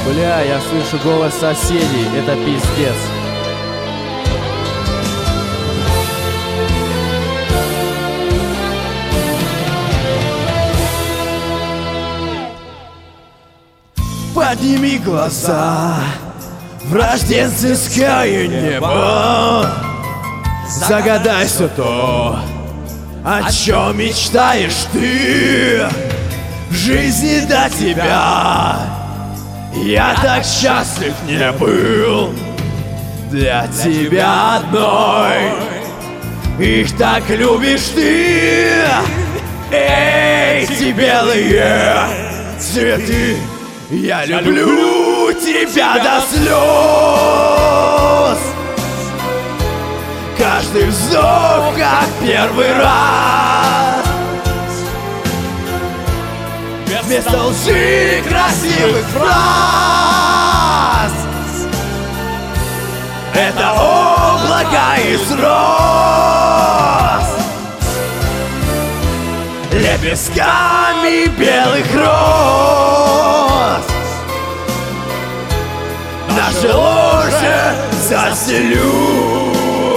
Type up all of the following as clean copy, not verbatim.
Бля, я слышу голос соседей, это пиздец. Подними глаза в рождественское небо, загадай все то, о чем мечтаешь ты. В жизни до тебя я так счастлив не был. Для тебя одной их так любишь ты. Эти белые цветы, я люблю тебя до слез. Каждый вздох как первый раз. Вместо лжи красивых фраз это облако из роз, лепестками белых роз. Наше ложе застелю.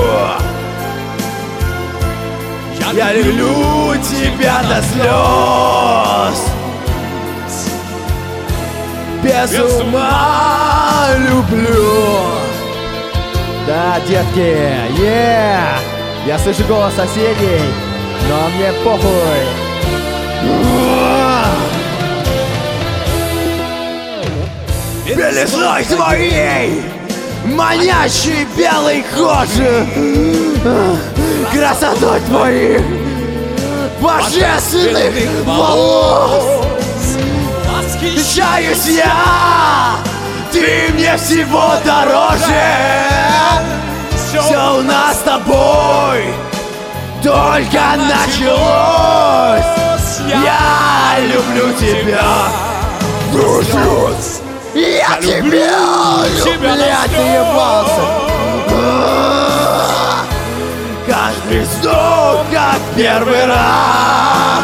Я люблю тебя до слез. Без ума люблю. Да, детки, я слышу голос соседей, но мне похуй. Белизной твоей манящей белой кожи, красотой твоих божественных волос восхищаюсь я. Ты мне всего дороже. Все у нас с тобой только началось. Я люблю тебя, Иисус. Я тебя люблю. Блядь, ты ебался. Каждый вздох как первый раз.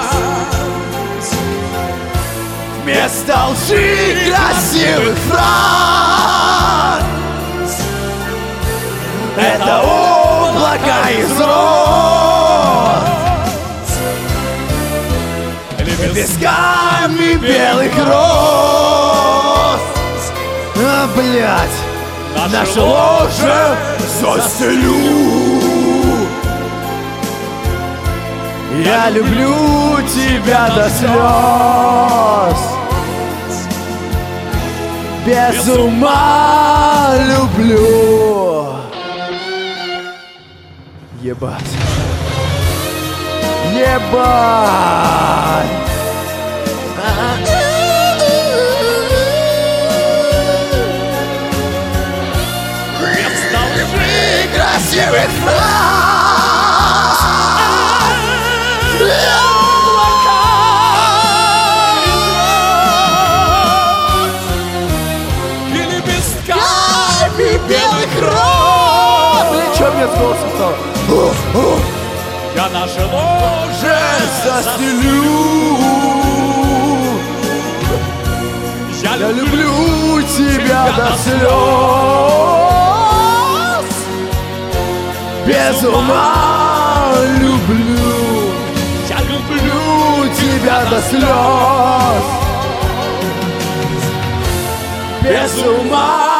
Вместо лжи красивых фраз это облако из роз, лепестками белых роз. А, блядь, наше ложе застелю. Я люблю тебя до слез. Без ума люблю. Ебать. Ебать. Вместо лжи красивых фраз облака из роз и лепестками белых роз. Блин, чё мне с голосом стало? Я наше ложе застелю. Я люблю тебя до слез. Без ума люблю. Я люблю тебя до слез. Без ума